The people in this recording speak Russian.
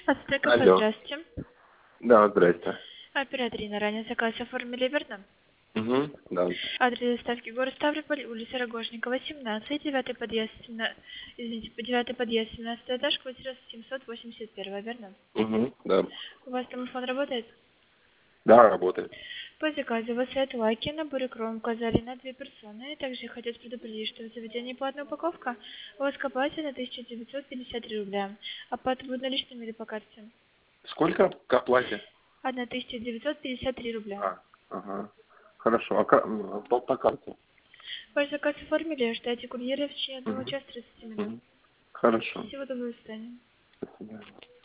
Ацтеков, Алло. здравствуйте. Да, здрасте. Операторина, ранее заказ оформили, верно? Угу, да. Адрес доставки город Ставрополь, улица Рогожникова, 17, девятый подъезд, девятый подъезд, 17 этаж, квартира 781, верно? Угу, да. У вас телефон работает? Да, работает. По заказу у вас стоят лайки, наборы кром, указали на 2 персоны. Также хотят предупредить, что в заведении платная упаковка у вас копается на 1953 рубля. Оплата будет наличными или по карте? Сколько к оплате? 1953 рубля. Ага. Хорошо. По карте? Ваш заказ оформили, ждайте курьера в течение 1 Угу. часа 30 минут. Угу. Хорошо. Всего доброго, до свидания. До свидания.